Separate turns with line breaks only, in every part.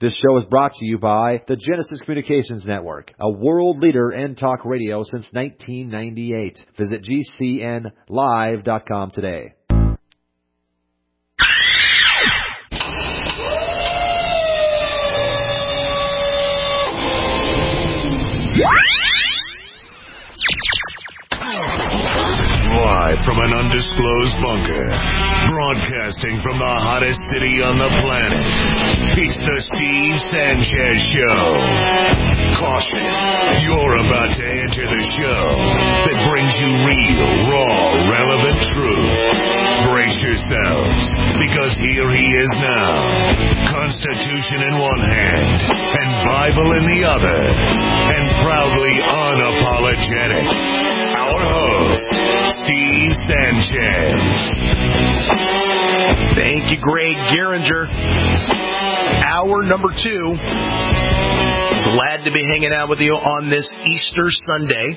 This show is brought to you by the Genesis Communications Network, a world leader in talk radio since 1998. Visit GCNlive.com today.
Live from an undisclosed bunker, broadcasting from the hottest city on the planet, it's the Steve Sanchez Show. Caution, you're about to enter the show that brings you real, raw, relevant truth. Brace yourselves, because here he is now, Constitution in one hand and Bible in the other, and proudly unapologetic. Our host, Steve Sanchez.
Thank you, Greg Geringer. Hour number 2. Glad to be hanging out with you on this Easter Sunday.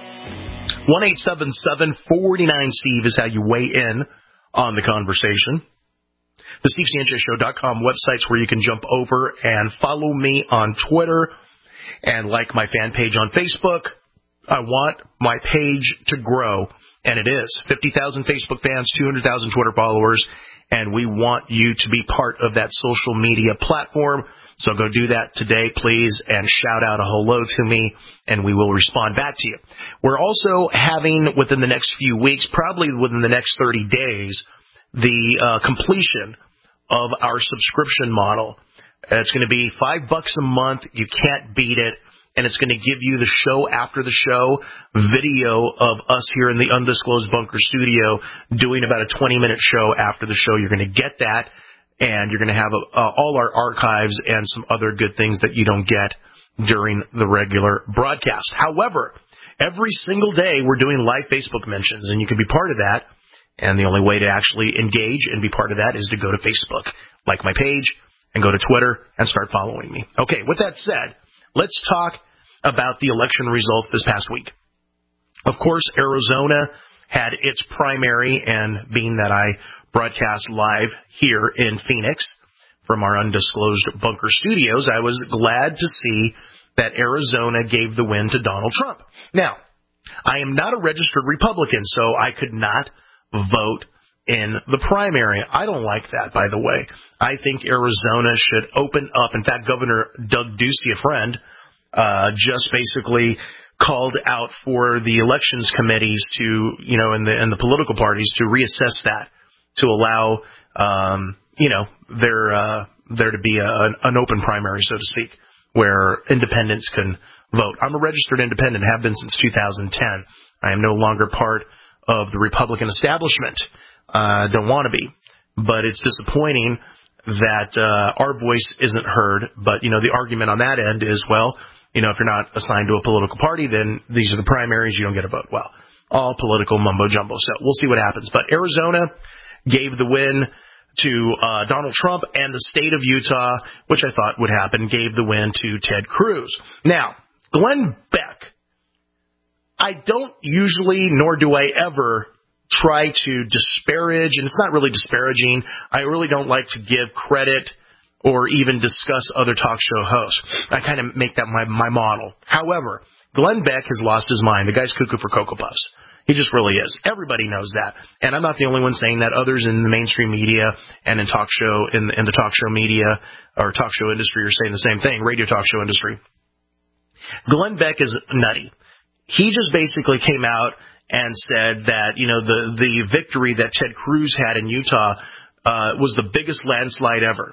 1-877-49-STEVE is how you weigh in on the conversation. The SteveSanchezShow.com website's where you can jump over and follow me on Twitter and like my fan page on Facebook. I want my page to grow, and it is. 50,000 Facebook fans, 200,000 Twitter followers, and we want you to be part of that social media platform. So go do that today, please, and shout out a hello to me, and we will respond back to you. We're also having, within the next few weeks, probably within the next 30 days, the completion of our subscription model. It's going to be $5 a month. You can't beat it. And it's going to give you the show after the show, video of us here in the Undisclosed Bunker studio doing about a 20-minute show after the show. You're going to get that, and you're going to have all our archives and some other good things that you don't get during the regular broadcast. However, every single day we're doing live Facebook mentions, and you can be part of that. And the only way to actually engage and be part of that is to go to Facebook, like my page, and go to Twitter and start following me. Okay, with that said, let's talk about the election result this past week. Of course, Arizona had its primary, and being that I broadcast live here in Phoenix from our Undisclosed Bunker studios, I was glad to see that Arizona gave the win to Donald Trump. Now, I am not a registered Republican, so I could not vote in the primary. I don't like that, by the way. I think Arizona should open up. In fact, Governor Doug Ducey, a friend, just basically called out for the elections committees to, and the political parties to reassess that, to allow, there to be an open primary, so to speak, where independents can vote. I'm a registered independent, have been since 2010. I am no longer part of the Republican establishment. Don't want to be, but it's disappointing that our voice isn't heard. But, the argument on that end is, well, if you're not assigned to a political party, then these are the primaries, you don't get a vote. Well, all political mumbo-jumbo. So we'll see what happens. But Arizona gave the win to Donald Trump, and the state of Utah, which I thought would happen, gave the win to Ted Cruz. Now, Glenn Beck, I don't usually, nor do I ever, try to disparage, and it's not really disparaging. I really don't like to give credit or even discuss other talk show hosts. I kind of make that my model. However, Glenn Beck has lost his mind. The guy's cuckoo for Cocoa Puffs. He just really is. Everybody knows that. And I'm not the only one saying that. Others in the mainstream media and in talk show, in the talk show media or talk show industry are saying the same thing, radio talk show industry. Glenn Beck is nutty. He just basically came out and said that, the victory that Ted Cruz had in Utah was the biggest landslide ever.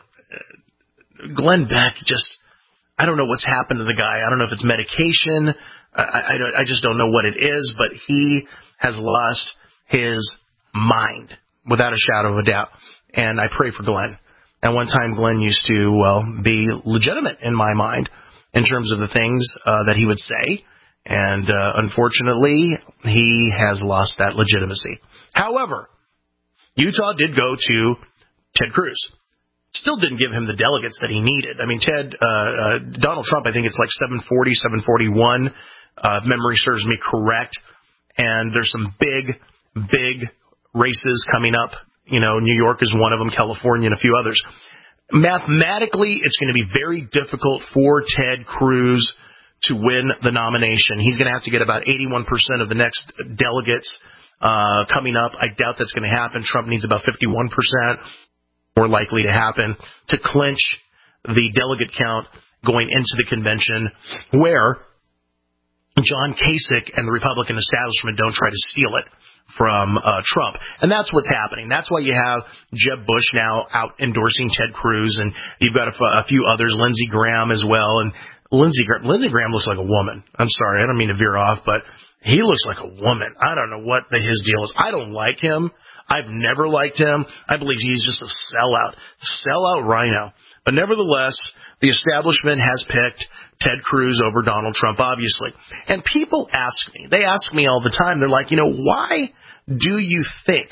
Glenn Beck I don't know what's happened to the guy. I don't know if it's medication. I just don't know what it is, but he has lost his mind without a shadow of a doubt. And I pray for Glenn. At one time, Glenn used to, be legitimate in my mind in terms of the things that he would say. And unfortunately, he has lost that legitimacy. However, Utah did go to Ted Cruz. Still didn't give him the delegates that he needed. I mean, Donald Trump, I think it's like 740, 741, if memory serves me correct. And there's some big races coming up. New York is one of them, California, and a few others. Mathematically, it's going to be very difficult for Ted Cruz to win the nomination. He's going to have to get about 81% of the next delegates coming up. I doubt that's going to happen. Trump needs about 51%, more likely to happen, to clinch the delegate count going into the convention, where John Kasich and the Republican establishment don't try to steal it from Trump. And that's what's happening. That's why you have Jeb Bush now out endorsing Ted Cruz, and you've got a few others, Lindsey Graham as well. And Lindsey Graham looks like a woman. I'm sorry, I don't mean to veer off, but he looks like a woman. I don't know what his deal is. I don't like him. I've never liked him. I believe he's just a sellout rhino. But nevertheless, the establishment has picked Ted Cruz over Donald Trump, obviously. And people ask me all the time, they're like, why do you think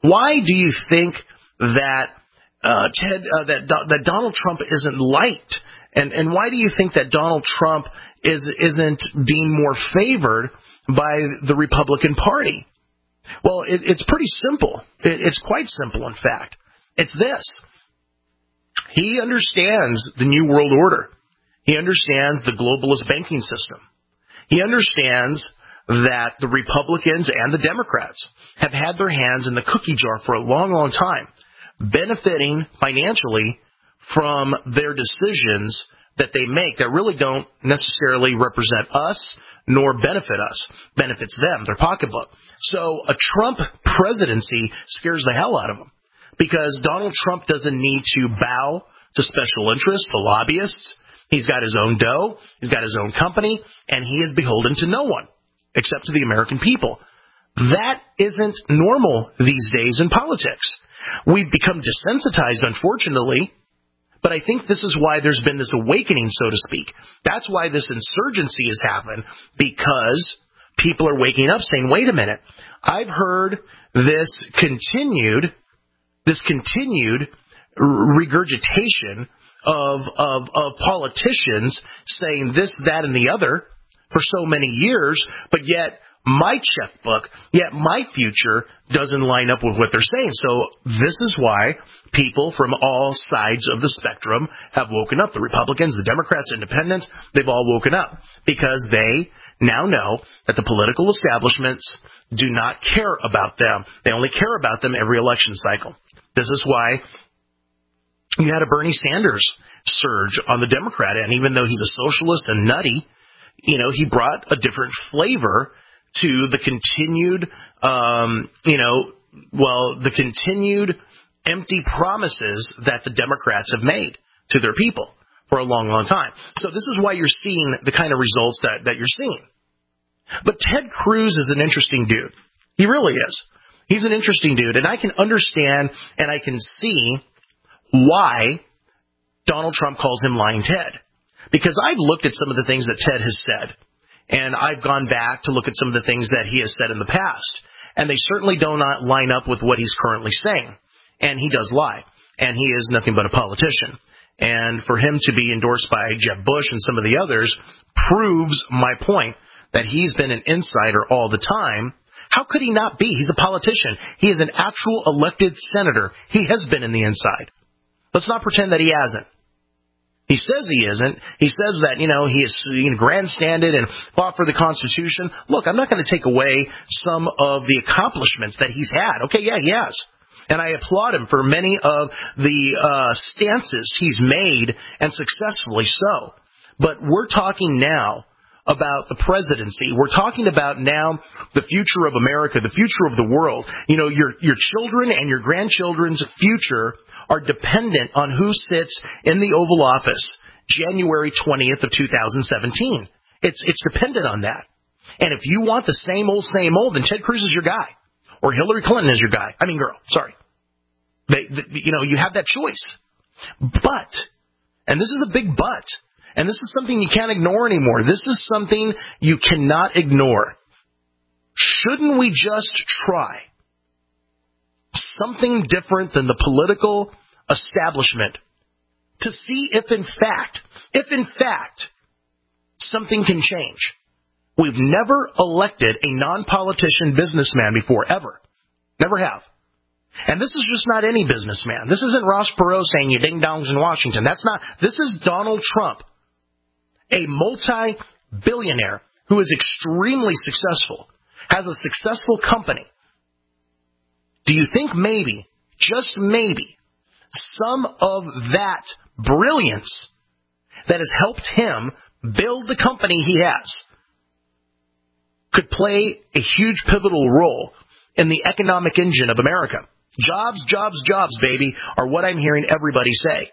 that that Donald Trump isn't liked? And why do you think that Donald Trump isn't being more favored by the Republican Party? Well, it's pretty simple. It's quite simple, in fact. It's this. He understands the New World Order. He understands the globalist banking system. He understands that the Republicans and the Democrats have had their hands in the cookie jar for a long, long time, benefiting financially from their decisions that they make that really don't necessarily represent us nor benefit us, benefits them, their pocketbook. So a Trump presidency scares the hell out of them, because Donald Trump doesn't need to bow to special interests, to lobbyists. He's got his own dough, he's got his own company, and he is beholden to no one except to the American people. That isn't normal these days in politics. We've become desensitized, unfortunately, but I think this is why there's been this awakening, so to speak. That's why this insurgency has happened, because people are waking up saying, wait a minute, I've heard this continued regurgitation of politicians saying this, that, and the other for so many years, but yet my checkbook, yet my future doesn't line up with what they're saying. So this is why people from all sides of the spectrum have woken up. The Republicans, the Democrats, independents, they've all woken up, because they now know that the political establishments do not care about them. They only care about them every election cycle. This is why you had a Bernie Sanders surge on the Democrat end. Even though he's a socialist and nutty, he brought a different flavor to the continued, the continued empty promises that the Democrats have made to their people for a long, long time. So this is why you're seeing the kind of results that you're seeing. But Ted Cruz is an interesting dude. He really is. He's an interesting dude, and I can understand and I can see why Donald Trump calls him Lying Ted. Because I've looked at some of the things that Ted has said, and I've gone back to look at some of the things that he has said in the past, and they certainly do not line up with what he's currently saying. And he does lie, and he is nothing but a politician. And for him to be endorsed by Jeb Bush and some of the others proves my point that he's been an insider all the time. How could he not be? He's a politician. He is an actual elected senator. He has been in the inside. Let's not pretend that he hasn't. He says he isn't. He says that, he is grandstanded and fought for the Constitution. Look, I'm not going to take away some of the accomplishments that he's had. Okay, yeah, he has. And I applaud him for many of the stances he's made, and successfully so. But we're talking now about the presidency. We're talking about now the future of America, the future of the world. Your children and your grandchildren's future are dependent on who sits in the Oval Office January 20th of 2017. It's dependent on that. And if you want the same old, then Ted Cruz is your guy. Or Hillary Clinton is your guy. Girl, sorry. You have that choice. But, and this is a big but, and this is something you can't ignore anymore. This is something you cannot ignore. Shouldn't we just try something different than the political establishment to see if in fact, something can change? We've never elected a non-politician businessman before, ever. Never have. And this is just not any businessman. This isn't Ross Perot saying you ding-dongs in Washington. This is Donald Trump, a multi-billionaire who is extremely successful, has a successful company. Do you think maybe, just maybe, some of that brilliance that has helped him build the company he has could play a huge pivotal role in the economic engine of America? Jobs, jobs, jobs, baby, are what I'm hearing everybody say.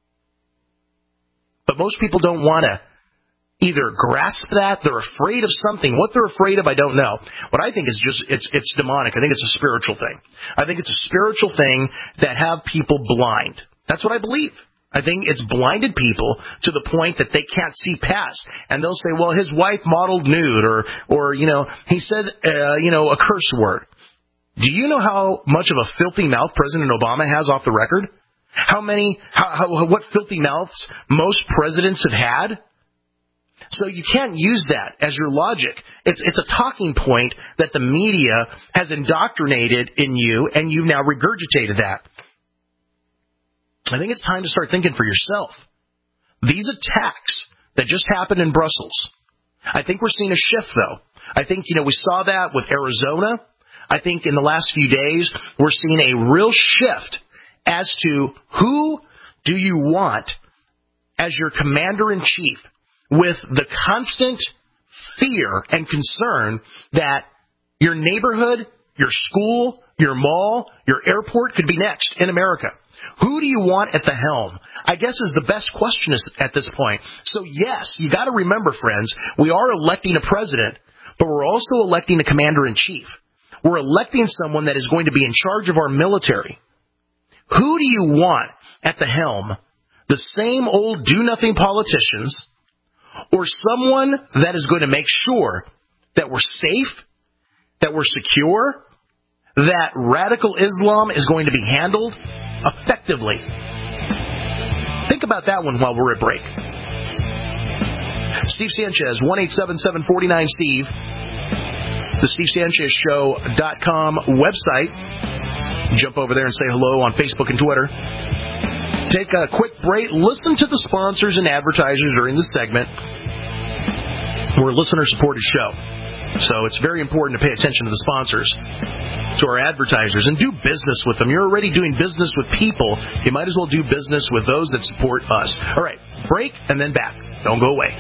But most people don't want to either grasp that, they're afraid of something. What they're afraid of, I don't know. What I think is just, it's demonic. I think it's a spiritual thing. I think it's a spiritual thing that have people blind. That's what I believe. I think it's blinded people to the point that they can't see past. And they'll say, well, his wife modeled nude, or he said, a curse word. Do you know how much of a filthy mouth President Obama has off the record? What filthy mouths most presidents have had? So you can't use that as your logic. It's a talking point that the media has indoctrinated in you, and you've now regurgitated that. I think it's time to start thinking for yourself. These attacks that just happened in Brussels, I think we're seeing a shift, though. I think, we saw that with Arizona. I think in the last few days, we're seeing a real shift as to who do you want as your commander-in-chief, with the constant fear and concern that your neighborhood, your school, your mall, your airport could be next in America. Who do you want at the helm? I guess is the best question at this point. So yes, you got to remember, friends, we are electing a president, but we're also electing a commander-in-chief. We're electing someone that is going to be in charge of our military. Who do you want at the helm? The same old do-nothing politicians, or someone that is going to make sure that we're safe, that we're secure, that radical Islam is going to be handled effectively? Think about that one while we're at break. Steve Sanchez, 1-877-49-STEVE. The SteveSanchezShow.com website. Jump over there and say hello on Facebook and Twitter. Take a quick break. Listen to the sponsors and advertisers during this segment. We're a listener-supported show, so it's very important to pay attention to the sponsors, to our advertisers, and do business with them. You're already doing business with people. You might as well do business with those that support us. All right, break and then back. Don't go away.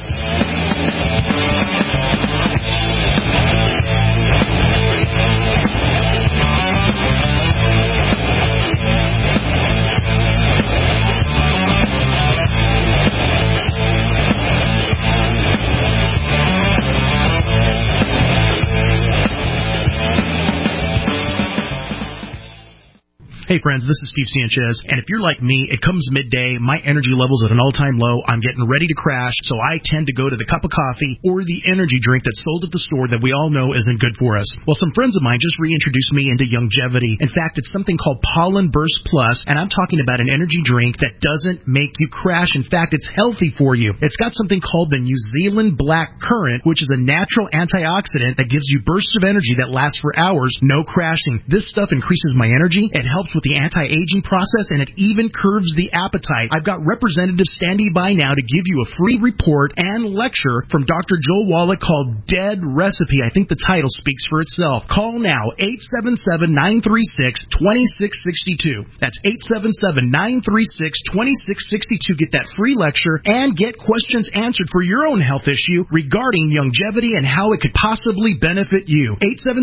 Hey friends, this is Steve Sanchez, and if you're like me, it comes midday, my energy level's at an all-time low, I'm getting ready to crash, so I tend to go to the cup of coffee or the energy drink that's sold at the store that we all know isn't good for us. Well, some friends of mine just reintroduced me into Youngevity. In fact, it's something called Pollen Burst Plus, and I'm talking about an energy drink that doesn't make you crash. In fact, it's healthy for you. It's got something called the New Zealand Black Currant, which is a natural antioxidant that gives you bursts of energy that last for hours, no crashing. This stuff increases my energy, it helps with the anti-aging process, and it even curbs the appetite. I've got representatives standing by now to give you a free report and lecture from Dr. Joel Wallach called Dead Recipe. I think the title speaks for itself. Call now, 877-936-2662. That's 877-936-2662. Get that free lecture and get questions answered for your own health issue regarding Youngevity and how it could possibly benefit you.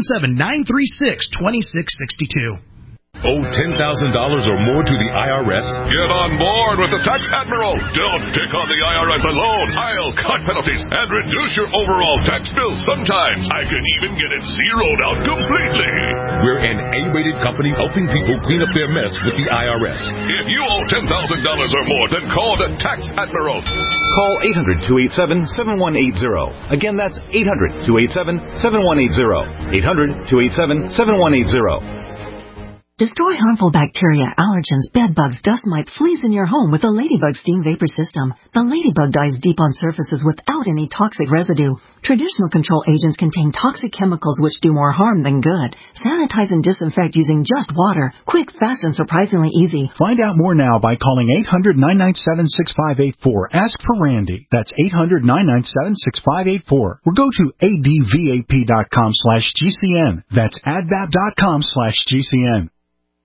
877-936-2662.
Owe $10,000 or more to the IRS?
Get on board with the Tax Admiral. Don't take on the IRS alone. I'll cut penalties and reduce your overall tax bill. Sometimes I can even get it zeroed out completely.
We're an A-rated company helping people clean up their mess with the IRS.
If you owe $10,000 or more, then call the Tax Admiral.
Call 800-287-7180. Again, that's 800-287-7180. 800-287-7180. Destroy harmful bacteria, allergens, bedbugs, dust mites, fleas in your home with the Ladybug Steam Vapor System. The Ladybug dies deep on surfaces without any toxic residue. Traditional control agents contain toxic chemicals which do more harm than good. Sanitize and disinfect using just water. Quick, fast, and surprisingly easy.
Find out more now by calling 800-997-6584. Ask for Randy. That's 800-997-6584. Or go to advap.com/GCN. That's advap.com/GCN.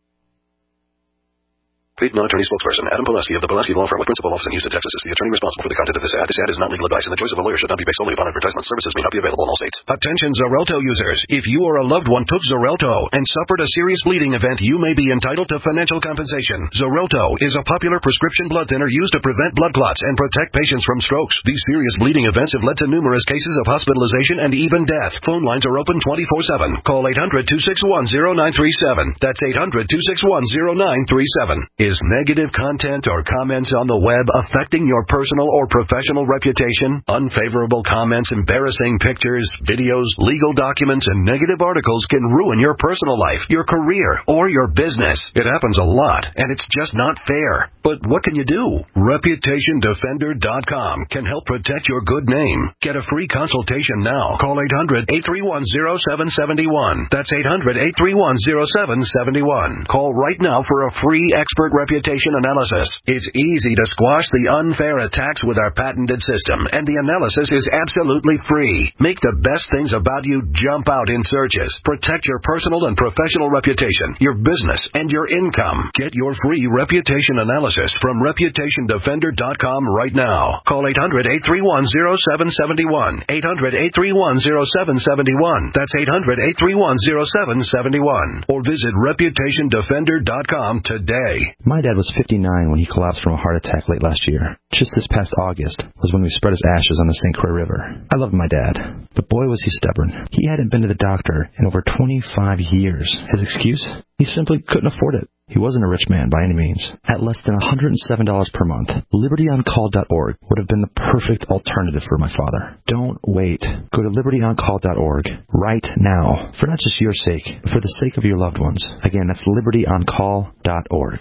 Paid non-attorney spokesperson Adam Pulaski of the Pulaski Law Firm with principal office in Houston, Texas is the attorney responsible for the content of this ad. This ad is not legal advice, and the choice of a lawyer should not be based solely upon advertisement. Services may not be available in all states. Attention Xarelto users. If you or a loved one took Xarelto and suffered a serious bleeding event, you may be entitled to financial compensation. Xarelto is a popular prescription blood thinner used to prevent blood clots and protect patients from strokes. These serious bleeding events have led to numerous cases of hospitalization and even death. Phone lines are open 24/7. Call 800-261-0937. That's 800-261-0937. Is negative content or comments on the web affecting your personal or professional reputation? Unfavorable comments, embarrassing pictures, videos, legal documents, and negative articles can ruin your personal life, your career, or your business. It happens a lot, and it's just not fair. But what can you do? ReputationDefender.com can help protect your good name. Get a free consultation now. Call 800-831-0771. That's 800-831-0771. Call right now for a free expert reputation analysis. It's easy to squash the unfair attacks with our patented system, and the analysis is absolutely free. Make the best things about you jump out in searches. Protect your personal and professional reputation, your business, and your income. Get your free reputation analysis from ReputationDefender.com right now. Call 800-831-0771. 800-831-0771. That's 800-831-0771. Or visit ReputationDefender.com today.
My dad was 59 when he collapsed from a heart attack late last year. Just this past August was when we spread his ashes on the St. Croix River. I loved my dad, but boy was he stubborn. He hadn't been to the doctor in over 25 years. His excuse? He simply couldn't afford it. He wasn't a rich man by any means. At less than $107 per month, LibertyOnCall.org would have been the perfect alternative for my father. Don't wait. Go to LibertyOnCall.org right now, for not just your sake, but for the sake of your loved ones. Again, that's LibertyOnCall.org.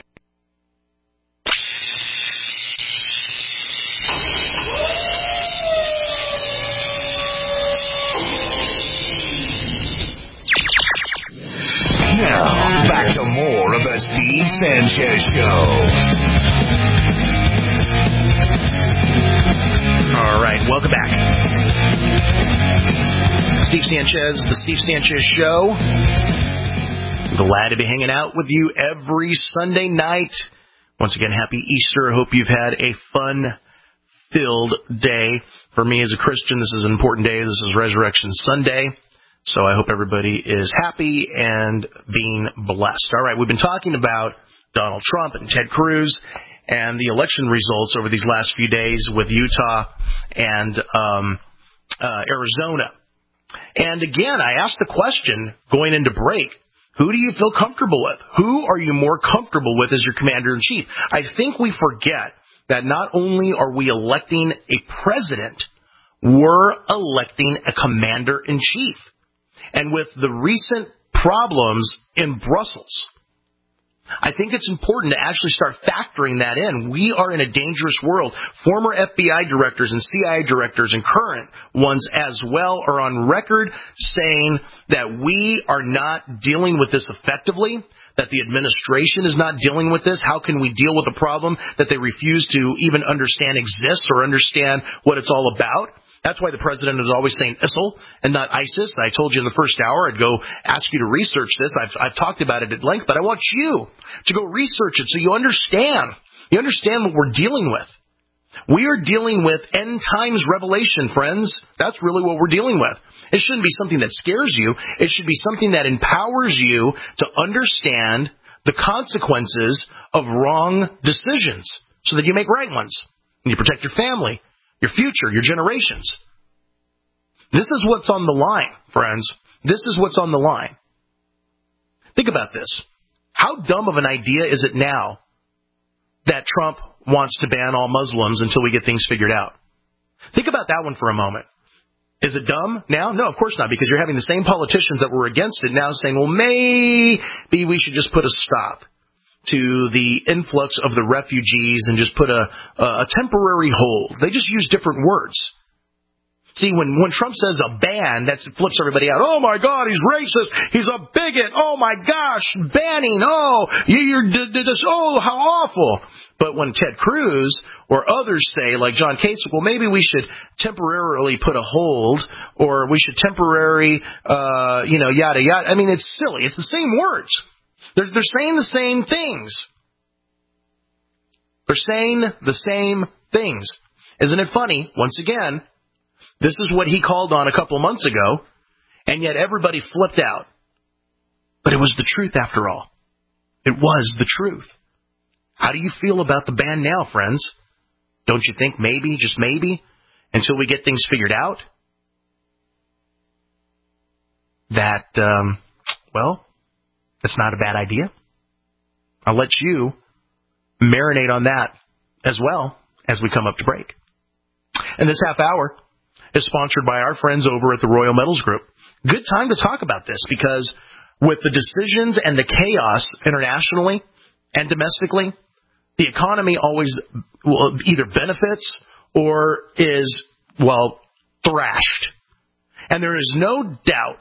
Now, back to more of the Steve Sanchez Show.
All right, welcome back. Steve Sanchez, the Steve Sanchez Show. Glad to be hanging out with you every Sunday night. Once again, happy Easter. I hope you've had a fun-filled day. For me as a Christian, this is an important day. This is Resurrection Sunday. So I hope everybody is happy and being blessed. All right, we've been talking about Donald Trump and Ted Cruz and the election results over these last few days with Utah and Arizona. And again, I asked the question going into break, who do you feel comfortable with? Who are you more comfortable with as your commander-in-chief? I think we forget that not only are we electing a president, we're electing a commander-in-chief. And with the recent problems in Brussels, I think it's important to actually start factoring that in. We are in a dangerous world. Former FBI directors and CIA directors and current ones as well are on record saying that we are not dealing with this effectively, that the administration is not dealing with this. How can we deal with a problem that they refuse to even understand exists or understand what it's all about? That's why the president is always saying ISIL and not ISIS. I told you in the first hour I'd go ask you to research this. I've talked about it at length, but I want you to go research it so you understand. You understand what we're dealing with. We are dealing with end times revelation, friends. That's really what we're dealing with. It shouldn't be something that scares you. It should be something that empowers you to understand the consequences of wrong decisions so that you make right ones and you protect your family, your future, your generations. This is what's on the line, friends. This is what's on the line. Think about this. How dumb of an idea is it now that Trump wants to ban all Muslims until we get things figured out? Think about that one for a moment. Is it dumb now? No, of course not, because you're having the same politicians that were against it now saying, well, maybe we should just put a stop to the influx of the refugees and just put a temporary hold. They just use different words. See, when Trump says a ban, that flips everybody out. Oh, my God, he's racist. He's a bigot. Oh, my gosh, banning. Oh, oh, how awful. But when Ted Cruz or others say, like John Kasich, well, maybe we should temporarily put a hold, or we should temporarily, yada, yada. I mean, it's silly. It's the same words. They're saying the same things. They're saying the same things. Isn't it funny? Once again, this is what he called on a couple months ago, and yet everybody flipped out. But it was the truth after all. It was the truth. How do you feel about the ban now, friends? Don't you think maybe, just maybe, until we get things figured out, that, that's not a bad idea? I'll let you marinate on that as well as we come up to break. And this half hour is sponsored by our friends over at the Royal Metals Group. Good time to talk about this, because with the decisions and the chaos internationally and domestically, the economy always either benefits or is, thrashed. And there is no doubt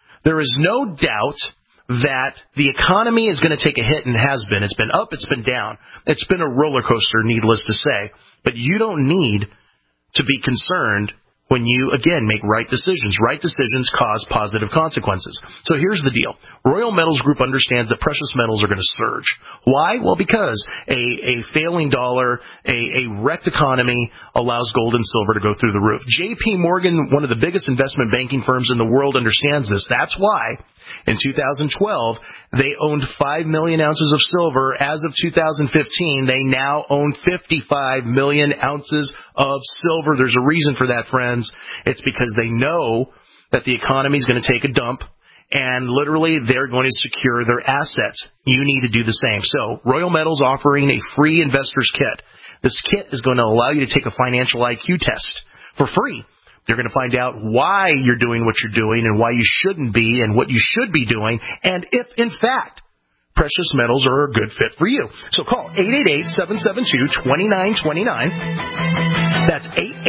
that the economy is going to take a hit, and has been. It's been up, it's been down. It's been a roller coaster, needless to say. But you don't need to be concerned when you, again, make right decisions. Right decisions cause positive consequences. So here's the deal. Royal Metals Group understands that precious metals are going to surge. Why? Well, because a failing dollar, a wrecked economy allows gold and silver to go through the roof. J.P. Morgan, one of the biggest investment banking firms in the world, understands this. That's why in 2012, they owned 5 million ounces of silver. As of 2015, they now own 55 million ounces of silver. There's a reason for that, friends. It's because they know that the economy is going to take a dump, and literally they're going to secure their assets. You need to do the same. So Royal Metals offering a free investor's kit. This kit is going to allow you to take a financial IQ test for free. You're going to find out why you're doing what you're doing and why you shouldn't be and what you should be doing, and if, in fact, precious metals are a good fit for you. So call 888-772-2929. That's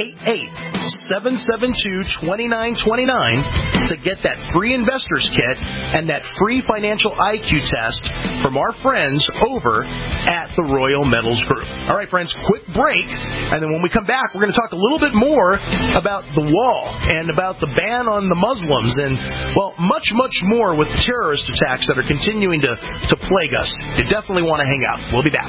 888-772-2929 to get that free investor's kit and that free financial IQ test from our friends over at the Royal Metals Group. All right, friends, quick break, and then when we come back, we're going to talk a little bit more about the wall and about the ban on the Muslims and, much, much more with the terrorist attacks that are continuing to plague us. You definitely want to hang out. We'll be back.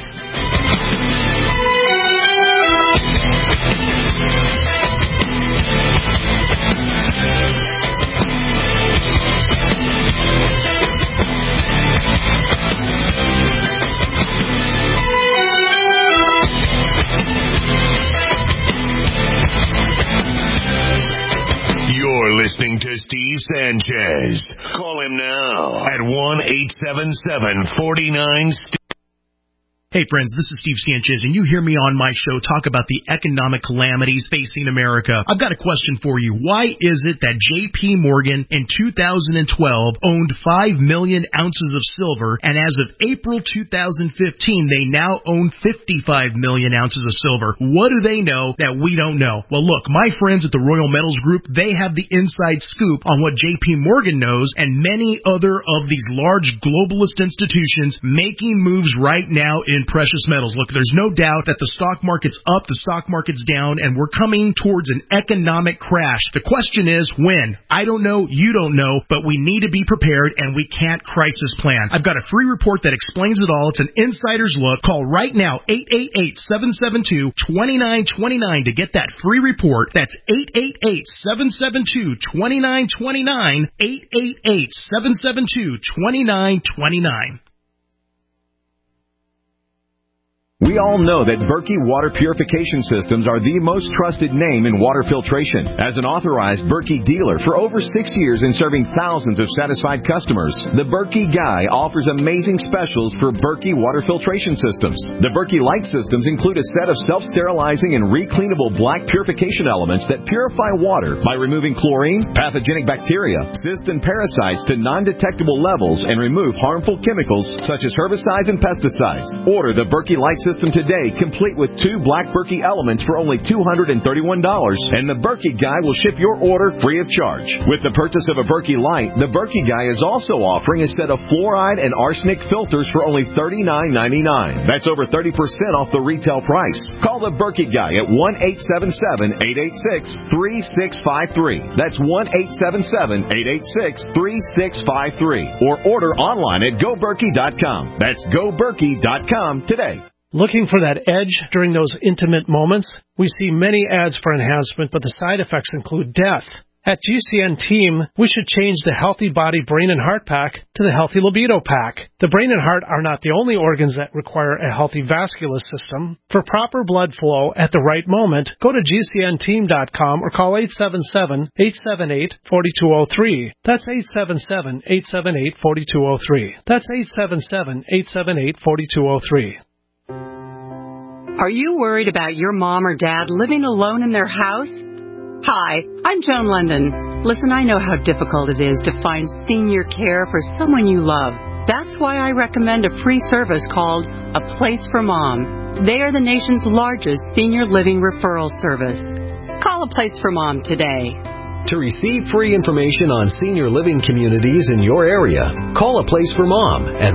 You're listening to Steve Sanchez. Call him now at 1-877-49-STEVE.
Hey friends, this is Steve Sanchez, and you hear me on my show talk about the economic calamities facing America. I've got a question for you. Why is it that J.P. Morgan in 2012 owned 5 million ounces of silver, and as of April 2015, they now own 55 million ounces of silver? What do they know that we don't know? Well, look, my friends at the Royal Metals Group, they have the inside scoop on what J.P. Morgan knows and many other of these large globalist institutions making moves right now in precious metals. Look, there's no doubt that the stock market's up, the stock market's down, and we're coming towards an economic crash. The question is when? I don't know, you don't know, but we need to be prepared, and we can't crisis plan. I've got a free report that explains it all. It's an insider's look. Call right now, 888-772-2929 to get that free report. That's 888-772-2929, 888-772-2929.
We all know that Berkey Water Purification Systems are the most trusted name in water filtration. As an authorized Berkey dealer for over 6 years and serving thousands of satisfied customers, the Berkey Guy offers amazing specials for Berkey water filtration systems. The Berkey Light systems include a set of self-sterilizing and recleanable black purification elements that purify water by removing chlorine, pathogenic bacteria, cysts, and parasites to non-detectable levels and remove harmful chemicals such as herbicides and pesticides. Order the Berkey Light system today, complete with 2 black Berkey elements for only $231, and the Berkey Guy will ship your order free of charge. With the purchase of a Berkey Light, the Berkey Guy is also offering a set of fluoride and arsenic filters for only $39.99. That's over 30% off the retail price. Call the Berkey Guy at 1-877-886-3653. That's 1-877-886-3653. Or order online at GoBerkey.com. That's GoBerkey.com today.
Looking for that edge during those intimate moments? We see many ads for enhancement, but the side effects include death. At GCN Team, we should change the Healthy Body Brain and Heart Pack to the Healthy Libido Pack. The brain and heart are not the only organs that require a healthy vascular system. For proper blood flow at the right moment, go to GCNteam.com or call 877-878-4203. That's 877-878-4203. That's 877-878-4203.
Are you worried about your mom or dad living alone in their house? Hi, I'm Joan London. Listen, I know how difficult it is to find senior care for someone you love. That's why I recommend a free service called A Place for Mom. They are the nation's largest senior living referral service. Call A Place for Mom today.
To receive free information on senior living communities in your area, call A Place for Mom at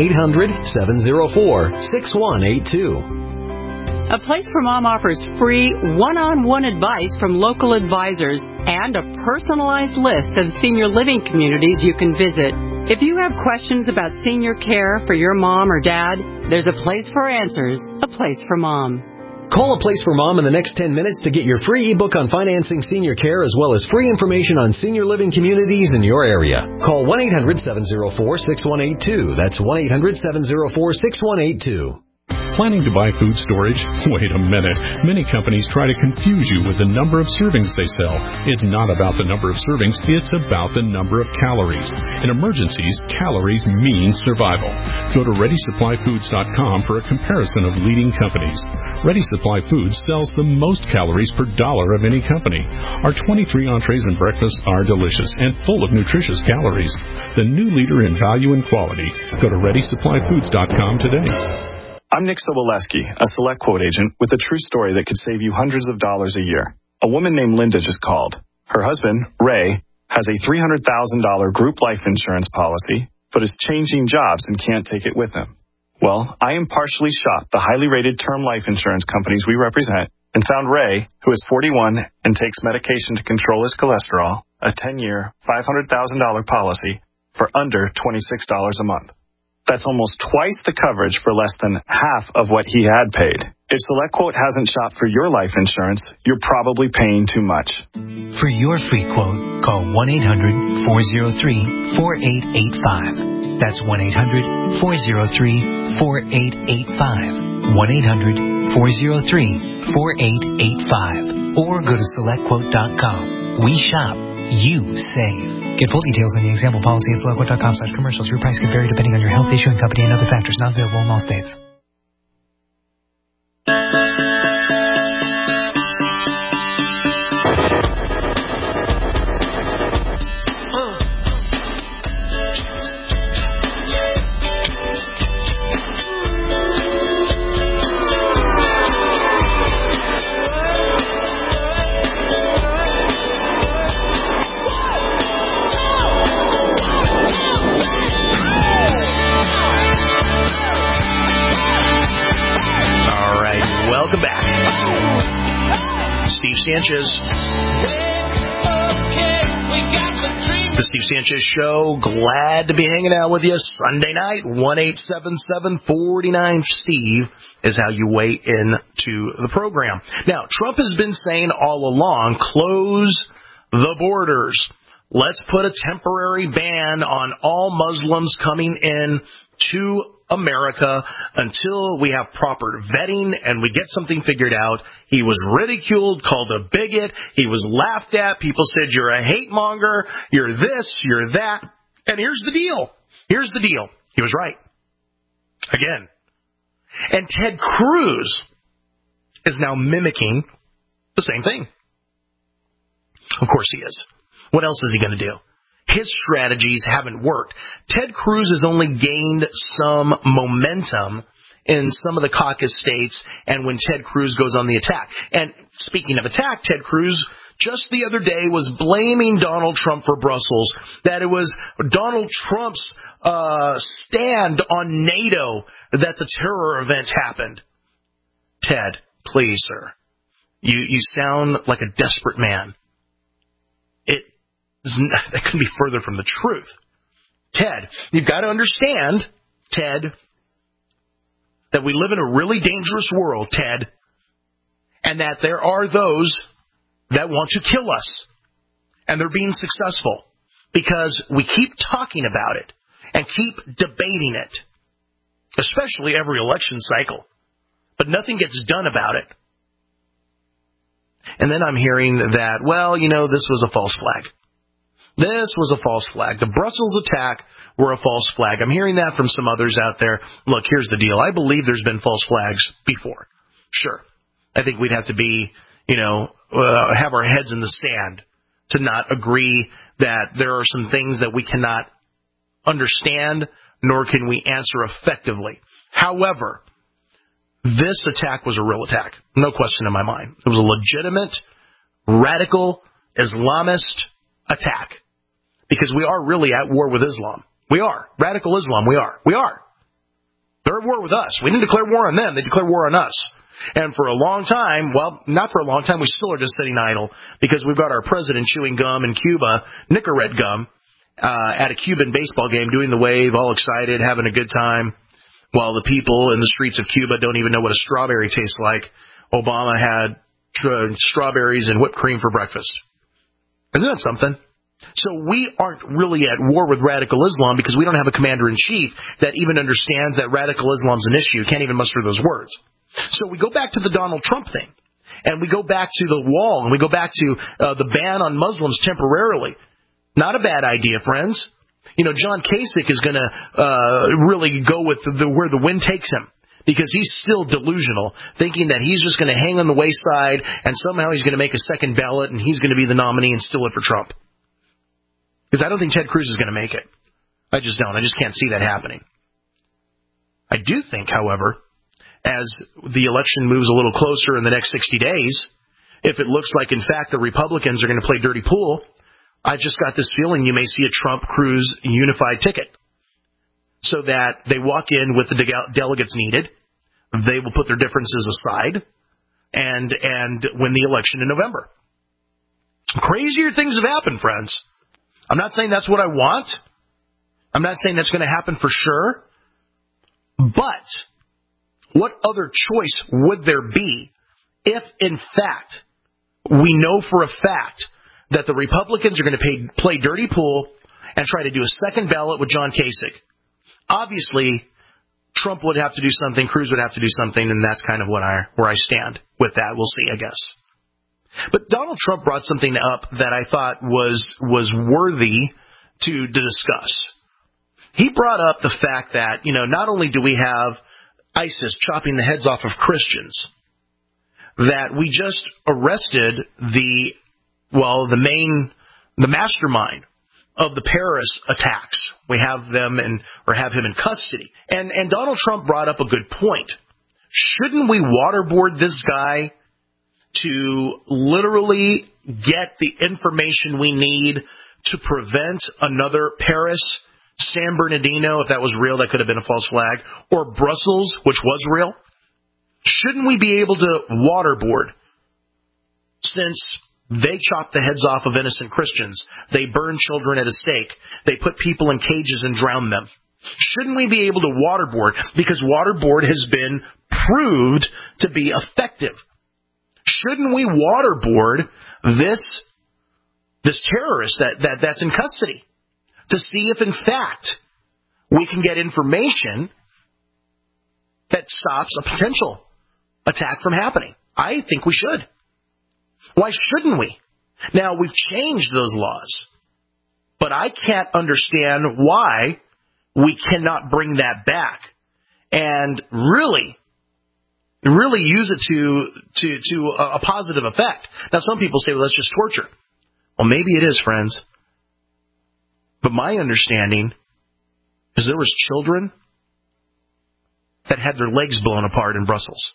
1-800-704-6182.
A Place for Mom offers free one-on-one advice from local advisors and a personalized list of senior living communities you can visit. If you have questions about senior care for your mom or dad, there's a place for answers. A Place for Mom.
Call A Place for Mom in the next 10 minutes to get your free ebook on financing senior care as well as free information on senior living communities in your area. Call 1-800-704-6182. That's 1-800-704-6182.
Planning to buy food storage? Wait a minute. Many companies try to confuse you with the number of servings they sell. It's not about the number of servings, it's about the number of calories. In emergencies, calories mean survival. Go to ReadySupplyFoods.com for a comparison of leading companies. Ready Supply Foods sells the most calories per dollar of any company. Our 23 entrees and breakfasts are delicious and full of nutritious calories. The new leader in value and quality. Go to ReadySupplyFoods.com today.
I'm Nick Soboleski, a Select Quote agent with a true story that could save you hundreds of dollars a year. A woman named Linda just called. Her husband, Ray, has a $300,000 group life insurance policy, but is changing jobs and can't take it with him. Well, I impartially shopped the highly rated term life insurance companies we represent and found Ray, who is 41 and takes medication to control his cholesterol, a 10-year, $500,000 policy for under $26 a month. That's almost twice the coverage for less than half of what he had paid. If SelectQuote hasn't shopped for your life insurance, you're probably paying too much.
For your free quote, call 1-800-403-4885. That's 1-800-403-4885. 1-800-403-4885. Or go to SelectQuote.com. We shop. You save. Get full details in the example policy at SelectQuote.com/commercials. Your price can vary depending on your health, issuing company, and other factors. Not available in all states.
Welcome back. Steve Sanchez. The Steve Sanchez Show. Glad to be hanging out with you Sunday night. 1-877-49-STEVE is how you weigh into the program. Now, Trump has been saying all along, close the borders. Let's put a temporary ban on all Muslims coming in to America until we have proper vetting and we get something figured out. He was ridiculed, called a bigot. He was laughed at. People said, you're a hate monger. You're this, you're that. And here's the deal. Here's the deal. He was right. Again. And Ted Cruz is now mimicking the same thing. Of course he is. What else is he going to do? His strategies haven't worked. Ted Cruz has only gained some momentum in some of the caucus states and when Ted Cruz goes on the attack. And speaking of attack, Ted Cruz just the other day was blaming Donald Trump for Brussels, that it was Donald Trump's stand on NATO that the terror event happened. Ted, please, sir. You sound like a desperate man. That couldn't be further from the truth. Ted, you've got to understand, Ted, that we live in a really dangerous world, Ted, and that there are those that want to kill us, and they're being successful because we keep talking about it and keep debating it, especially every election cycle, but nothing gets done about it. And then I'm hearing that, well, this was a false flag. This was a false flag. The Brussels attack were a false flag. I'm hearing that from some others out there. Look, here's the deal. I believe there's been false flags before. Sure. I think we'd have to be, have our heads in the sand to not agree that there are some things that we cannot understand, nor can we answer effectively. However, this attack was a real attack. No question in my mind. It was a legitimate, radical, Islamist attack. Because we are really at war with Islam. We are. Radical Islam, we are. We are. They're at war with us. We didn't declare war on them. They declared war on us. And for a long time, well, not for a long time, we still are just sitting idle because we've got our president chewing gum in Cuba, Nicorette gum, at a Cuban baseball game, doing the wave, all excited, having a good time, while the people in the streets of Cuba don't even know what a strawberry tastes like. Obama had strawberries and whipped cream for breakfast. Isn't that something? So we aren't really at war with radical Islam because we don't have a commander-in-chief that even understands that radical Islam's an issue, can't even muster those words. So we go back to the Donald Trump thing, and we go back to the wall, and we go back to the ban on Muslims temporarily. Not a bad idea, friends. John Kasich is going to really go with where the wind takes him because he's still delusional, thinking that he's just going to hang on the wayside and somehow he's going to make a second ballot and he's going to be the nominee and steal it for Trump. Because I don't think Ted Cruz is going to make it. I just don't. I just can't see that happening. I do think, however, as the election moves a little closer in the next 60 days, if it looks like, in fact, the Republicans are going to play dirty pool, I just got this feeling you may see a Trump-Cruz unified ticket so that they walk in with the delegates needed. They will put their differences aside and win the election in November. Crazier things have happened, friends. I'm not saying that's what I want. I'm not saying that's going to happen for sure. But what other choice would there be if, in fact, we know for a fact that the Republicans are going to play dirty pool and try to do a second ballot with John Kasich? Obviously, Trump would have to do something, Cruz would have to do something, and that's kind of where I stand with that. We'll see, I guess. But Donald Trump brought something up that I thought was worthy to discuss. He brought up the fact that, not only do we have ISIS chopping the heads off of Christians, that we just arrested the mastermind of the Paris attacks. We have them have him in custody. And Donald Trump brought up a good point. Shouldn't we waterboard this guy to literally get the information we need to prevent another Paris, San Bernardino, if that was real, that could have been a false flag, or Brussels, which was real? Shouldn't we be able to waterboard, since they chop the heads off of innocent Christians, they burn children at a stake, they put people in cages and drown them? Shouldn't we be able to waterboard? Because waterboard has been proved to be effective. Shouldn't we waterboard this terrorist that's in custody to see if, in fact, we can get information that stops a potential attack from happening. I think we should. Why shouldn't we? Now, we've changed those laws, but I can't understand why we cannot bring that back and really use it to a positive effect. Now, some people say, well, that's just torture. Well, maybe it is, friends. But my understanding is there was children that had their legs blown apart in Brussels.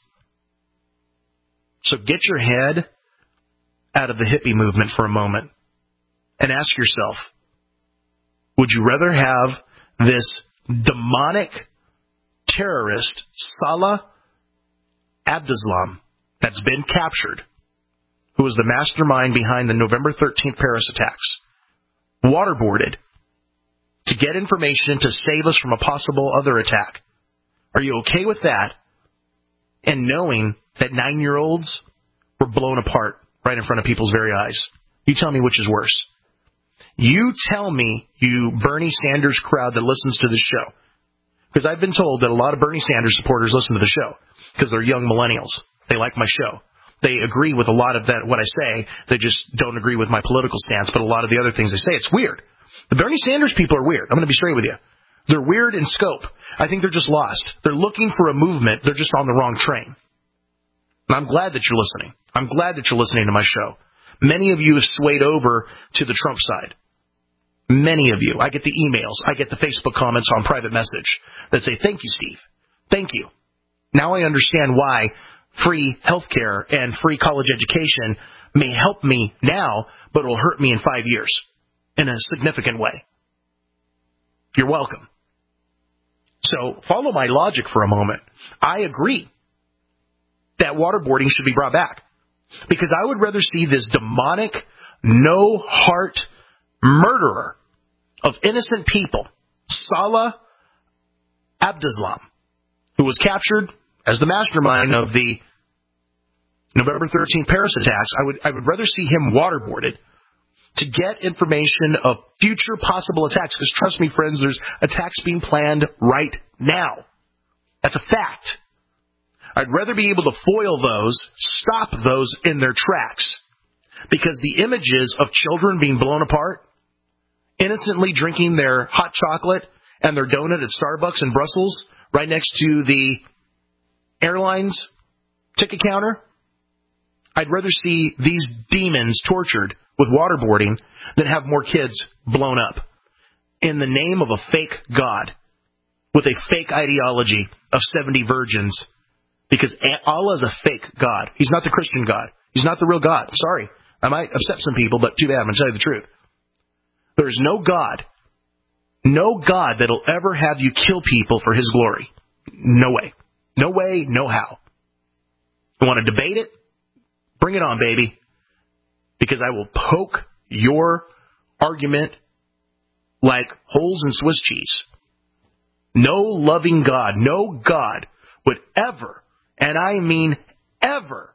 So get your head out of the hippie movement for a moment and ask yourself, would you rather have this demonic terrorist, Salah Abdeslam, that's been captured, who was the mastermind behind the November 13th Paris attacks, waterboarded to get information to save us from a possible other attack? Are you okay with that? And knowing that 9-year-olds were blown apart right in front of people's very eyes. You tell me which is worse. You tell me, you Bernie Sanders crowd that listens to this show. Because I've been told that a lot of Bernie Sanders supporters listen to the show because they're young millennials. They like my show. They agree with a lot of that, what I say. They just don't agree with my political stance, but a lot of the other things I say, it's weird. The Bernie Sanders people are weird. I'm going to be straight with you. They're weird in scope. I think they're just lost. They're looking for a movement. They're just on the wrong train. And I'm glad that you're listening. I'm glad that you're listening to my show. Many of you have swayed over to the Trump side. Many of you. I get the emails. I get the Facebook comments on private message that say, thank you, Steve. Thank you. Now I understand why free healthcare and free college education may help me now, but it will hurt me in 5 years in a significant way. You're welcome. So follow my logic for a moment. I agree that waterboarding should be brought back because I would rather see this demonic, no-heart murderer of innocent people, Salah Abdeslam, who was captured as the mastermind of the November 13th Paris attacks. I would rather see him waterboarded to get information of future possible attacks, because trust me, friends, there's attacks being planned right now. That's a fact. I'd rather be able to foil those, stop those in their tracks, because the images of children being blown apart, innocently drinking their hot chocolate and their donut at Starbucks in Brussels, right next to the airline's ticket counter, I'd rather see these demons tortured with waterboarding than have more kids blown up in the name of a fake God with a fake ideology of 70 virgins, because Allah is a fake God. He's not the Christian God. He's not the real God. Sorry. I might upset some people, but too bad. I'm going to tell you the truth. There's no God that'll ever have you kill people for his glory. No way. No way, no how. You want to debate it? Bring it on, baby. Because I will poke your argument like holes in Swiss cheese. No loving God, no God would ever, and I mean ever,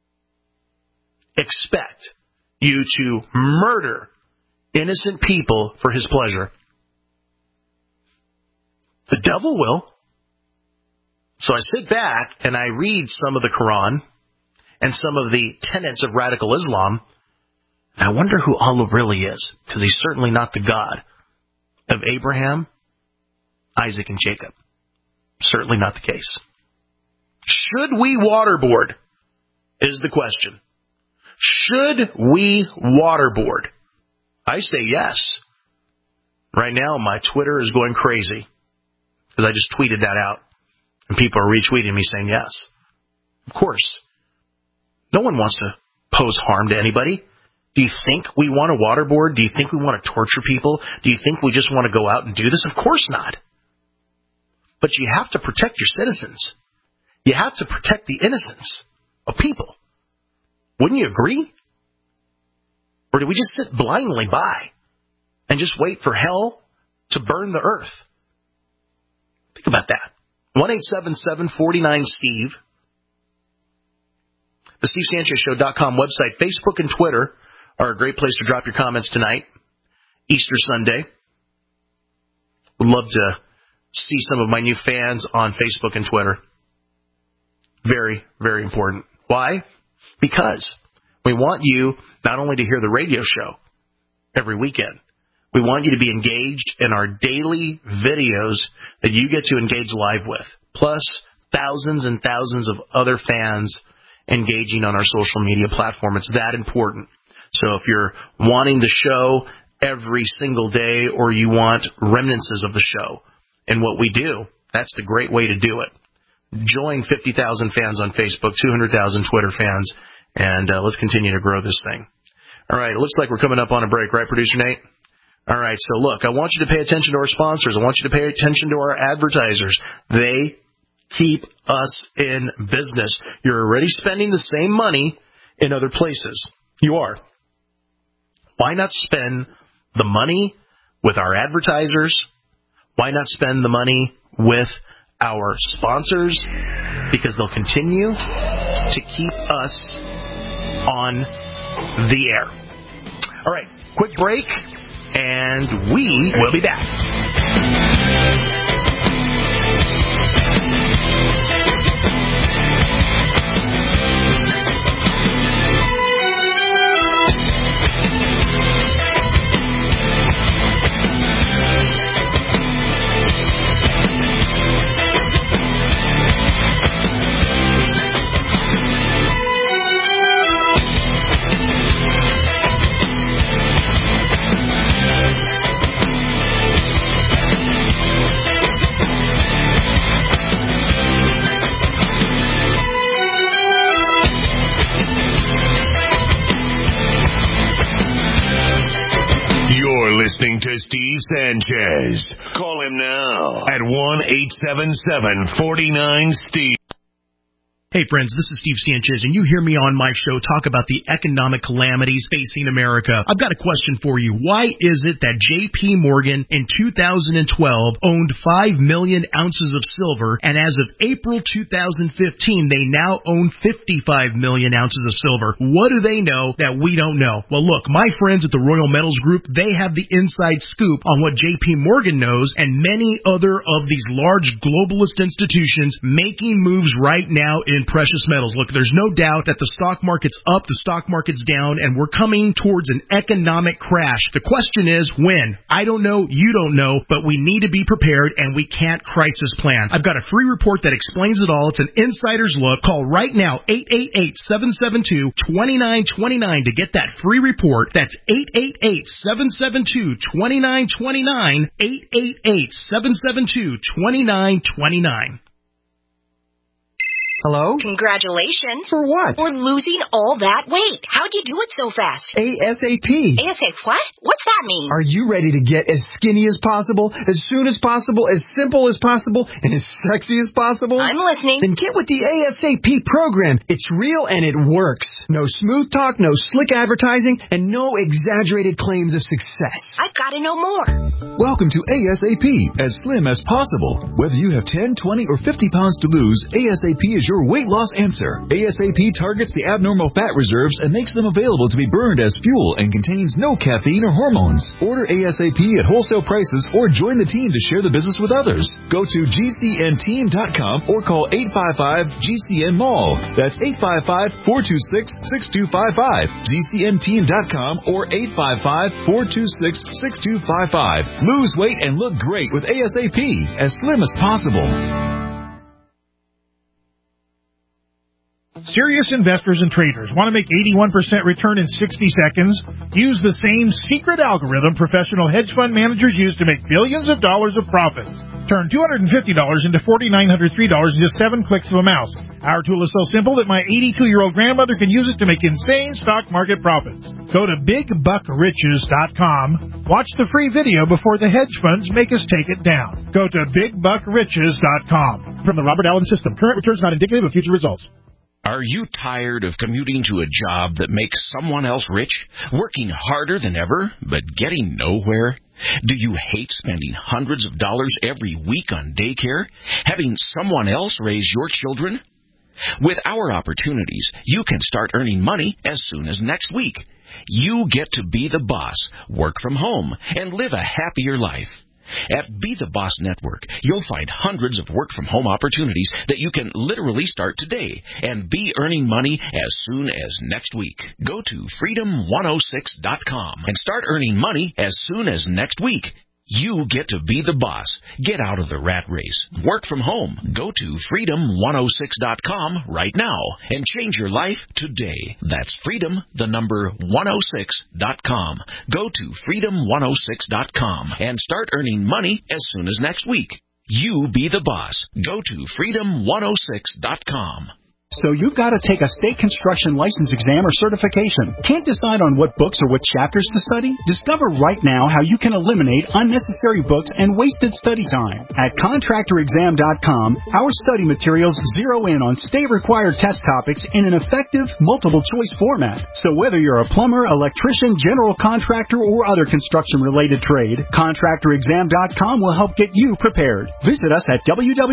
expect you to murder innocent people for his pleasure. The devil will. So I sit back and I read some of the Quran and some of the tenets of radical Islam, and I wonder who Allah really is, because he's certainly not the God of Abraham, Isaac, and Jacob. Certainly not the case. Should we waterboard, is the question. Should we waterboard? I say yes. Right now, my Twitter is going crazy because I just tweeted that out, and people are retweeting me saying yes. Of course. No one wants to pose harm to anybody. Do you think we want to waterboard? Do you think we want to torture people? Do you think we just want to go out and do this? Of course not. But you have to protect your citizens. You have to protect the innocence of people. Wouldn't you agree? Or do we just sit blindly by and just wait for hell to burn the earth? Think about that. 1-877-49-STEVE. The SteveSanchezShow.com website, Facebook, and Twitter are a great place to drop your comments tonight, Easter Sunday. Would love to see some of my new fans on Facebook and Twitter. Very, very important. Why? Because we want you not only to hear the radio show every weekend, we want you to be engaged in our daily videos that you get to engage live with, plus thousands and thousands of other fans engaging on our social media platform. It's that important. So if you're wanting the show every single day or you want remnants of the show and what we do, that's the great way to do it. Join 50,000 fans on Facebook, 200,000 Twitter fans, and let's continue to grow this thing. All right, it looks like we're coming up on a break, right, Producer Nate? All right, so look, I want you to pay attention to our sponsors. I want you to pay attention to our advertisers. They keep us in business. You're already spending the same money in other places. You are. Why not spend the money with our advertisers? Why not spend the money with our sponsors? Because they'll continue to keep us on the air. All right, quick break, and we will be back.
Listening to Steve Sanchez. Call him now at 1-877-49-STEVE.
Hey friends, this is Steve Sanchez, and you hear me on my show talk about the economic calamities facing America. I've got a question for you. Why is it that J.P. Morgan in 2012 owned 5 million ounces of silver, and as of April 2015, they now own 55 million ounces of silver? What do they know that we don't know? Well, look, my friends at the Royal Metals Group, they have the inside scoop on what J.P. Morgan knows and many other of these large globalist institutions making moves right now in precious metals. Look, there's no doubt that the stock market's up, the stock market's down, and we're coming towards an economic crash. The question is when? I don't know, you don't know, but we need to be prepared, and we can't crisis plan. I've got a free report that explains it all. It's an insider's look. Call right now, 888-772-2929 to get that free report. That's 888-772-2929, 888-772-2929.
Hello?
Congratulations.
For what?
For losing all that weight. How'd you do it so fast?
ASAP.
ASAP what? What's that mean?
Are you ready to get as skinny as possible, as soon as possible, as simple as possible, and as sexy as possible?
I'm listening.
Then get with the ASAP program. It's real and it works. No smooth talk, no slick advertising, and no exaggerated claims of success.
I've got to know more.
Welcome to ASAP, as slim as possible. Whether you have 10, 20, or 50 pounds to lose, ASAP is your weight loss answer. ASAP targets the abnormal fat reserves and makes them available to be burned as fuel and contains no caffeine or hormones. Order ASAP at wholesale prices or join the team to share the business with others. Go to GCNteam.com or call 855-GCN-MALL. That's 855-426-6255. GCNteam.com or 855-426-6255. Lose weight and look great with ASAP, as slim as possible.
Serious investors and traders want to make 81% return in 60 seconds? Use the same secret algorithm professional hedge fund managers use to make billions of dollars of profits. Turn $250 into $4,903 in just 7 clicks of a mouse. Our tool is so simple that my 82-year-old grandmother can use it to make insane stock market profits. Go to BigBuckRiches.com. Watch the free video before the hedge funds make us take it down. Go to BigBuckRiches.com. From the Robert Allen System, current returns not indicative of future results.
Are you tired of commuting to a job that makes someone else rich, working harder than ever, but getting nowhere? Do you hate spending hundreds of dollars every week on daycare, having someone else raise your children? With our opportunities, you can start earning money as soon as next week. You get to be the boss, work from home, and live a happier life. At Be the Boss Network, you'll find hundreds of work-from-home opportunities that you can literally start today and be earning money as soon as next week. Go to freedom106.com and start earning money as soon as next week. You get to be the boss. Get out of the rat race. Work from home. Go to freedom106.com right now and change your life today. That's freedom106.com. Go to freedom106.com and start earning money as soon as next week. You be the boss. Go to freedom106.com.
So you've got to take a state construction license exam or certification. Can't decide on what books or what chapters to study? Discover right now how you can eliminate unnecessary books and wasted study time. At contractorexam.com, our study materials zero in on state-required test topics in an effective, multiple-choice format. So whether you're a plumber, electrician, general contractor, or other construction-related trade, contractorexam.com will help get you prepared. Visit us at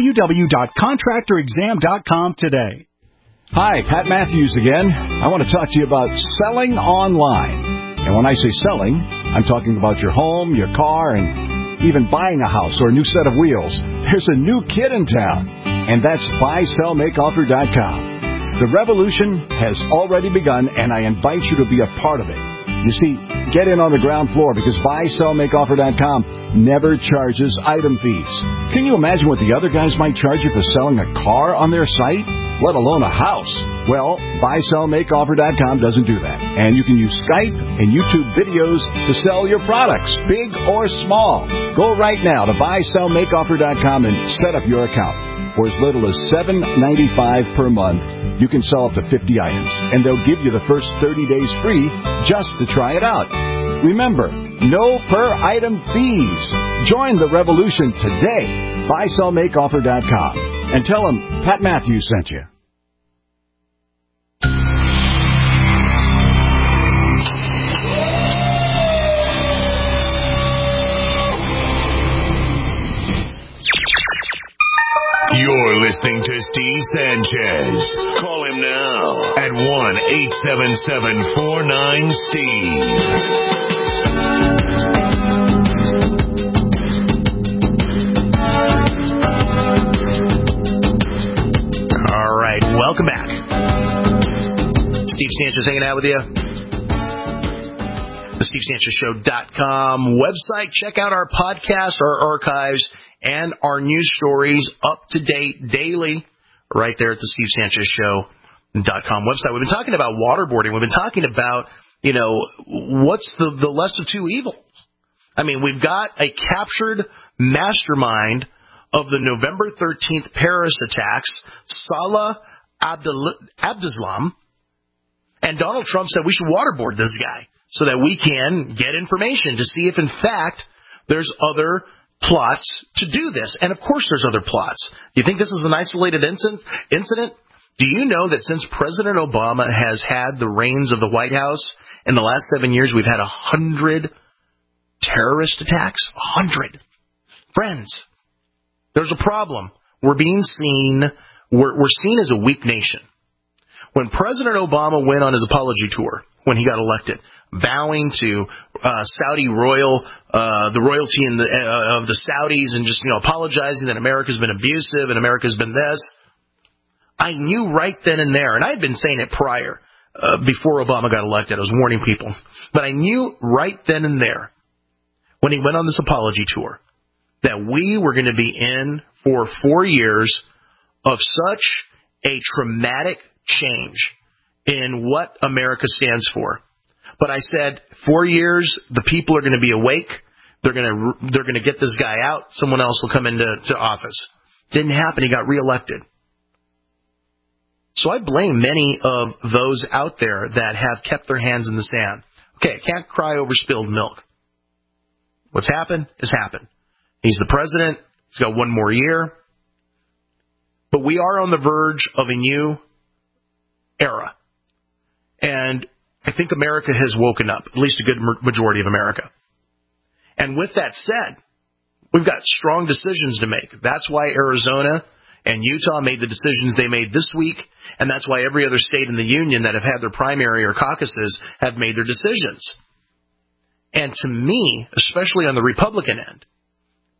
www.contractorexam.com today.
Hi, Pat Matthews again. I want to talk to you about selling online. And when I say selling, I'm talking about your home, your car, and even buying a house or a new set of wheels. There's a new kid in town, and that's buysellmakeoffer.com. The revolution has already begun, and I invite you to be a part of it. You see, get in on the ground floor because buysellmakeoffer.com never charges item fees. Can you imagine what the other guys might charge you for selling a car on their site, let alone a house? Well, buysellmakeoffer.com doesn't do that. And you can use Skype and YouTube videos to sell your products, big or small. Go right now to buysellmakeoffer.com and set up your account. For as little as $7.95 per month, you can sell up to 50 items. And they'll give you the first 30 days free just to try it out. Remember, no per-item fees. Join the revolution today. BuySellMakeOffer.com. And tell them Pat Matthews sent you.
You're listening to Steve Sanchez. Call him now at 1-877-49-STEVE.
All right, welcome back. Steve Sanchez hanging out with you. The SteveSanchezShow.com website. Check out our podcast, our archives, and our news stories up to date daily right there at the SteveSanchezShow.com website. We've been talking about waterboarding. We've been talking about, what's the lesser of two evils. I mean, we've got a captured mastermind of the November 13th Paris attacks, Salah Abdeslam, and Donald Trump said we should waterboard this guy so that we can get information to see if, in fact, there's other plots to do this. And, of course, there's other plots. Do you think this is an isolated incident? Do you know that since President Obama has had the reins of the White House, in the last 7 years, we've had 100 terrorist attacks? 100. Friends, there's a problem. We're being seen, we're seen as a weak nation. When President Obama went on his apology tour, when he got elected, bowing to Saudi the royalty of the Saudis, and just apologizing that America's been abusive and America's been this, I knew right then and there, and I had been saying it prior, before Obama got elected. I was warning people, but I knew right then and there, when he went on this apology tour, that we were going to be in for 4 years of such a traumatic change in what America stands for. But I said, 4 years, the people are going to be awake. They're going to get this guy out. Someone else will come into office. Didn't happen. He got reelected. So I blame many of those out there that have kept their hands in the sand. Okay, I can't cry over spilled milk. What's happened has happened. He's the president. He's got 1 more year. But we are on the verge of a new era. And I think America has woken up, at least a good majority of America. And with that said, we've got strong decisions to make. That's why Arizona and Utah made the decisions they made this week, and that's why every other state in the union that have had their primary or caucuses have made their decisions. And to me, especially on the Republican end,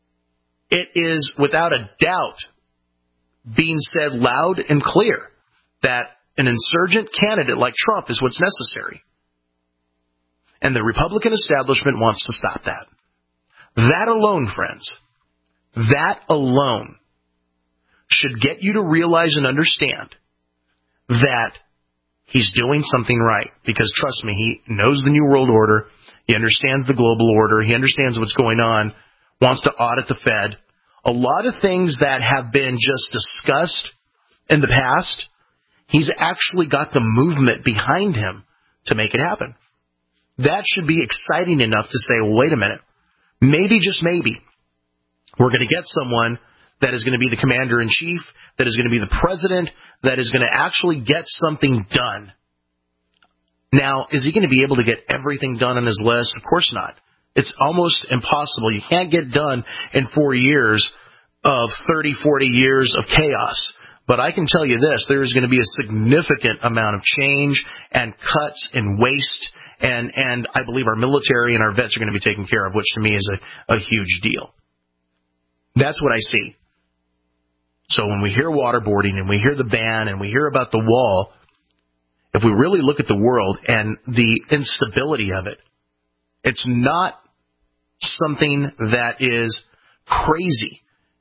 It is without a doubt being said loud and clear that an insurgent candidate like Trump is what's necessary. And the Republican establishment wants to stop that. That alone, friends, that alone should get you to realize and understand that he's doing something right. Because trust me, he knows the New World Order. He understands the global order. He understands what's going on, wants to audit the Fed. A lot of things that have been just discussed in the past, he's actually got the movement behind him to make it happen. That should be exciting enough to say, well, wait a minute, maybe, just maybe, we're going to get someone that is going to be the commander-in-chief, that is going to be the president, that is going to actually get something done. Now, is he going to be able to get everything done on his list? Of course not. It's almost impossible. You can't get done in 4 years of 30, 40 years of chaos. But I can tell you this, there is going to be a significant amount of change and cuts and waste, and I believe our military and our vets are going to be taken care of, which to me is a huge deal. That's what I see. So when we hear waterboarding and we hear the ban and we hear about the wall, if we really look at the world and the instability of it, it's not something that is crazy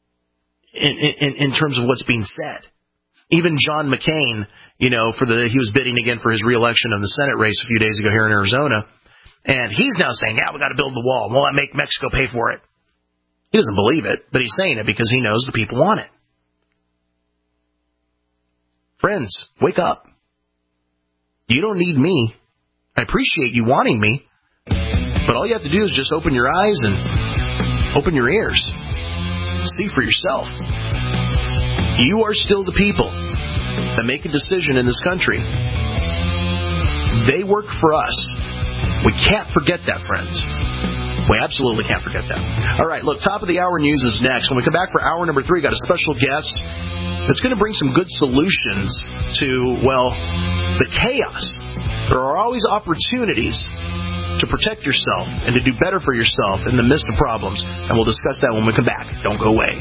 in terms of what's being said. Even John McCain, he was bidding again for his reelection in the Senate race a few days ago here in Arizona, and he's now saying, we got to build the wall. We'll make Mexico pay for it. He doesn't believe it, but he's saying it because he knows the people want it. Friends, wake up. You don't need me. I appreciate you wanting me, but all you have to do is just open your eyes and open your ears. See for yourself. You are still the people that make a decision in this country. They work for us. We can't forget that, friends. We absolutely can't forget that. All right, look, top of the hour news is next. When we come back for hour number 3, got a special guest that's going to bring some good solutions to, the chaos. There are always opportunities to protect yourself and to do better for yourself in the midst of problems. And we'll discuss that when we come back. Don't go away.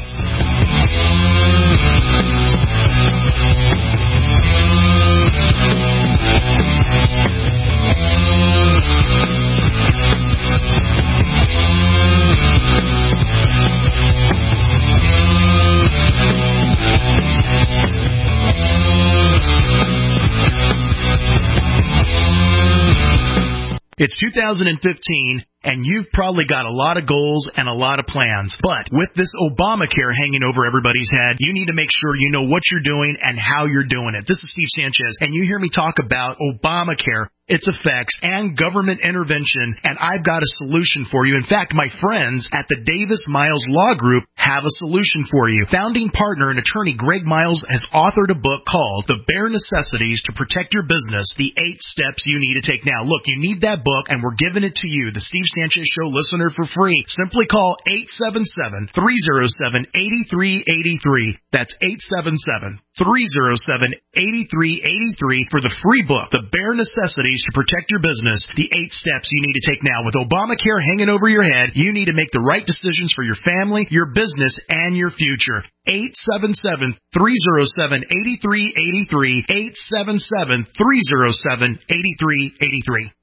It's 2015, and you've probably got a lot of goals and a lot of plans. But with this Obamacare hanging over everybody's head, you need to make sure you know what you're doing and how you're doing it. This is Steve Sanchez, and you hear me talk about Obamacare, its effects, and government intervention, and I've got a solution for you. In fact, my friends at the Davis Miles Law Group have a solution for you. Founding partner and attorney Greg Miles has authored a book called The Bare Necessities to Protect Your Business, the 8 Steps You Need to Take. Now, look, you need that book, and we're giving it to you, the Steve Sanchez Show listener, for free. Simply call 877-307-8383. That's 877-307-8383 for the free book, The Bare Necessities to Protect Your Business, the 8 Steps You Need to Take Now. With Obamacare hanging over your head, you need to make the right decisions for your family, your business, and your future. 877-307-8383. 877-307-8383.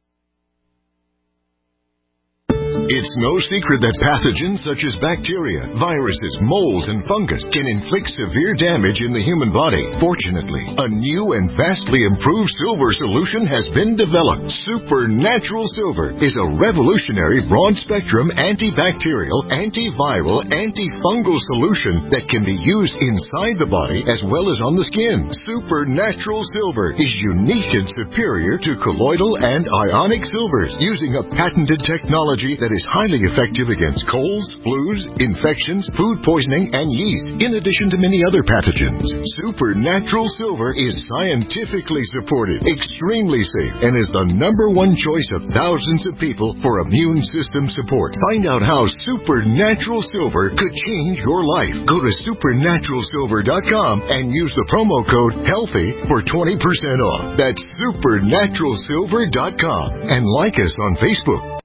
It's no secret that pathogens such as bacteria, viruses, molds, and fungus can inflict severe damage in the human body. Fortunately, a new and vastly improved silver solution has been developed. Supernatural Silver is a revolutionary broad-spectrum antibacterial, antiviral, antifungal solution that can be used inside the body as well as on the skin. Supernatural Silver is unique and superior to colloidal and ionic silvers, using a patented technology that is highly effective against colds, flus, infections, food poisoning, and yeast, in addition to many other pathogens. Supernatural Silver is scientifically supported, extremely safe, and is the #1 choice of thousands of people for immune system support. Find out how Supernatural Silver could change your life. Go to supernaturalsilver.com and use the promo code HEALTHY for 20% off. That's supernaturalsilver.com. And like us on Facebook.